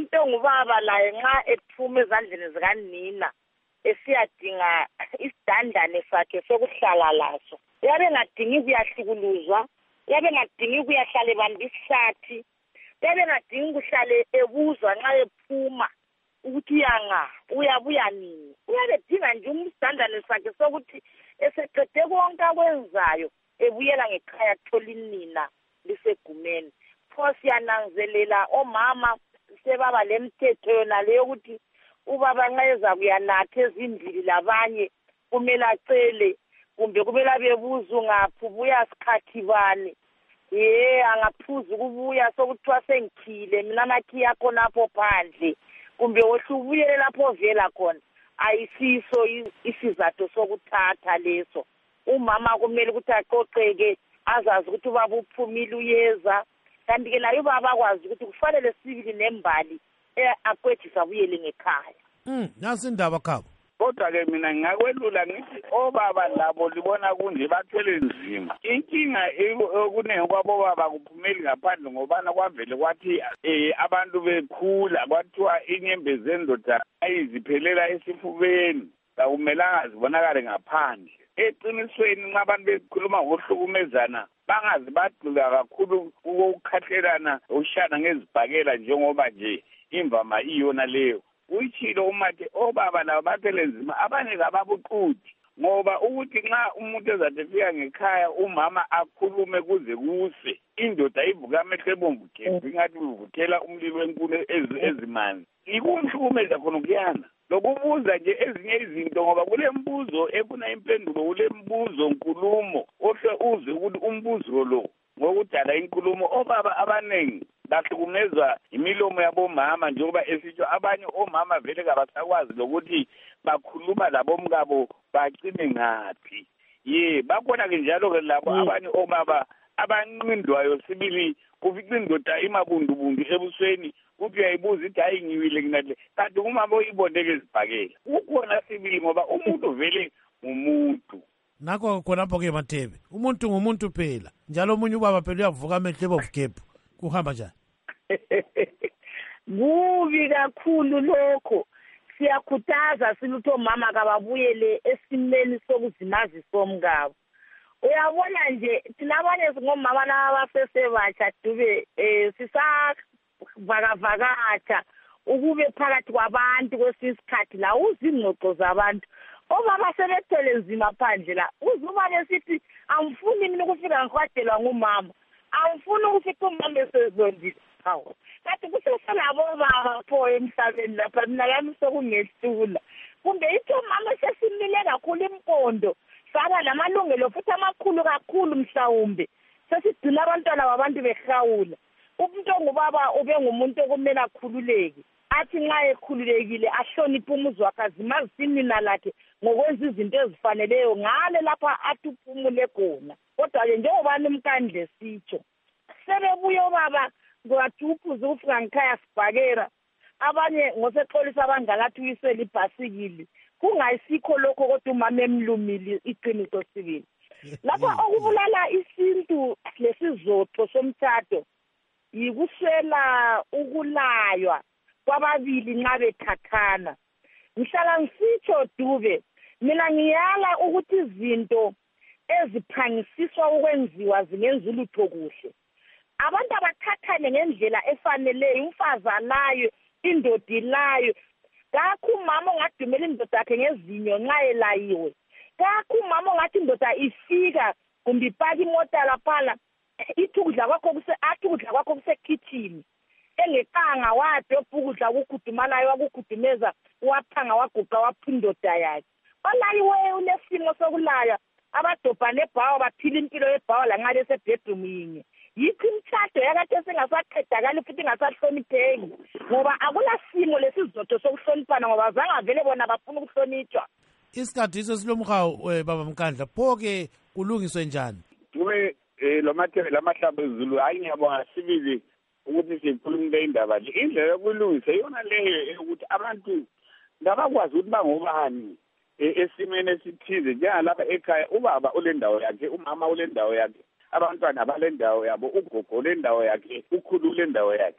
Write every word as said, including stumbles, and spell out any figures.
umuntu ongubaba laye nxa ephuma ezandleni zikanina esiyadinga isidandane sakhe sokuhlala laso, yabe engadingi kuyahlukuluzwa, yabe engadingi kuyahlala ebamba isihlathi, yabe engadingi kuhlale ebuzwa nxa ephuma ukuthi uyanga uyabuya nini. Uyabe edinga nje isidandane sakhe sokuthi eseqede konke akwenzayo ebuyela ngekhaya thola inina lisegumeni. Pho siyananzelela omama sebaba lemthetho yona leyo ukuthi ubaba nxa eza kuyanatha ezindlini labanye kumele acele, kumbe kumele abebuza ungaphi, ubuya sikhathi bani. Ye angaphuza ukubuya sokuthiwa sengikhile mina nakhiya khonapho phandle, kumbe wohle ubuyele lapho ovela khona. Ayisiso isizathu sokuthatha leso. Umama kumele ukuthi aqoqeke, azazi ukuthi ubaba uphumile uyeza, kanti ke naye ubaba akwazi ukuthi kufanele sibili nembali akwethisa abuyele ngekhaya. Mm, nasi indaba khabo. Kodwa-ke mina ngingakwelula ngithi obaba labo libona kunje bathwele nzima. Inkinga okuningi kwabobaba kuphumeli ngaphandle ngobana kwavele kwathi um abantu bekhula kwathiwa inyembezi zendoda ayiziphelela esifubeni, akumelanga zibonakale ngaphandle. Eqinisweni nxa abantu bekhuluma ngokuhlukumezana bangazi bagxila kakhulu ukukhathelana ukushana ngezibhakela njengoba nje imvama iyona leyo. Uyitshilo umathi obaba labo bathwele nzima, abanye kababuquthi ngoba ukuthi nxa umuntu ezathi efika ngekhaya umama akhulume kuze kuse, indoda ivuka amehlo ebomvu gebhu ingathi uvuthela umlilo wenkulu ezimanzi. Ikumhlukumeza khona kuyana lokubuza nje ezinye izinto ngoba kule mbuzo efuna impendulo, kule mbuzo nkulumo ohle uze ukuthi umbuzo lo ngokudala inkulumo. Obaba abanengi bahlukumezwa imilomo yabomama njengoba esitsho abanye omama vele kabasakwazi lokuthi bakhuluma labomkabo bacime ngaphi. Ye bakhona ke njalo ke labo abanye obaba abanqindwayo sibili, ufica indoda imabundubundu ebusweni uthi uyayibuza ithi hayi ngiwile nginahle, kanti umama oyibondeke ezibhakela. Ukhona sibili ngoba umuntu vele ngumuntu. Nakho khonapho-ke Mathebe, umuntu ngumuntu phela, njalo omunye ubaba phela uyavuka amehlo ebomvu gebhu. Kuhamba njani? Kubi kakhulu lokho. Siyakhuthaza siluthi omama kababuyele esimeni sokuzimazisa omkabo. Uyabona nje thina abanye singomama nabasesebatsha dube um sisavakavakatha ukube phakathi kwabantu kwesinye isikhathi la uza ingxoxo zabantu. Obaba sebethwele nzima phandle la, uzuba besithi angifuni mina ukufika ngikwadelwa ngumama, angifuni ukufika umama esezondile. Hawu, kanti kuseselabo baba pho emhlabeni lapha mina yami sokungehlula. Kumbe ithi umama sesimile kakhulu impondo, saba lamalungelo futhi amakhulu kakhulu mhlawumbe, sesigcina abantwana babantu behawula. Umuntu ongubaba ube ngumuntu okumele akhululeke, athi nxa ekhululekile ahloniphe umuzi wakhe, azimazise inina lakhe ngokwenza izinto ezifaneleyo ngale lapha athi uphumule khona. Kodwa-ke njengobani umkandle sitsho, sebebuye obaba kwathi uphuze ukufika ngekhaya sibhakera, abanye ngosexolisa abangalathi uyisela ibhasikili, kungayisikho lokho kodwa umama emlumile iqiniso sibili. Lapha okubulala isintu lesizotho somthatho yikuswela ukulaywa kwababili nxa bethathana. Ngihlala ngisitsho Dube, mina ngiyala ukuthi izinto eziphangisiswa ukwenziwa zingenza ulutho kuhle. Abantu abathathane ngendlela efaneleyo, umfazi alayo, indoda ilayo. Kakho umama ongadumela indoda yakhe ngezinyo nxa elayiwe. Kakho umama ongathi indoda ifika kumbe ipaka imota laphala ithi ukudla kwakho kuse athi ukudla kwakho kusekitchen, engekanga wadopha ukudla kukhudumalayo wakukhudumeza waphanga waguqa wapha indoda yakhe. Olayiwe unesimo sokulaya, abadobha nebhawa baphila impilo yebhawa lanxa besebedroom yinye. Yikho imthatho yakade sengasaqedakali futhi ingasahlonipheki ngoba akulasimo lesizotho sokuhloniphana ngoba zange vele bona bafuna ukuhlonitshwa. Isikhathi sesilomhawu baba Mkandla, pho-ke kulungiswe njani? Kube lo Mathebe lamahlamba ezulu hayi ngiyabonga sibili ukuthi sikhulume le indaba nje. Indlela yokulungisa iyona leyo ukuthi abantu ngabakwazi ukuthi bangobani esimene esithize njengalapha ekhaya. Ubaba ule ndawo yakhe, umama ule ndawo yakhe, abantwana bale ndawo yabo, ugogo le ndawo yakhe, ukhulu le ndawo yakhe.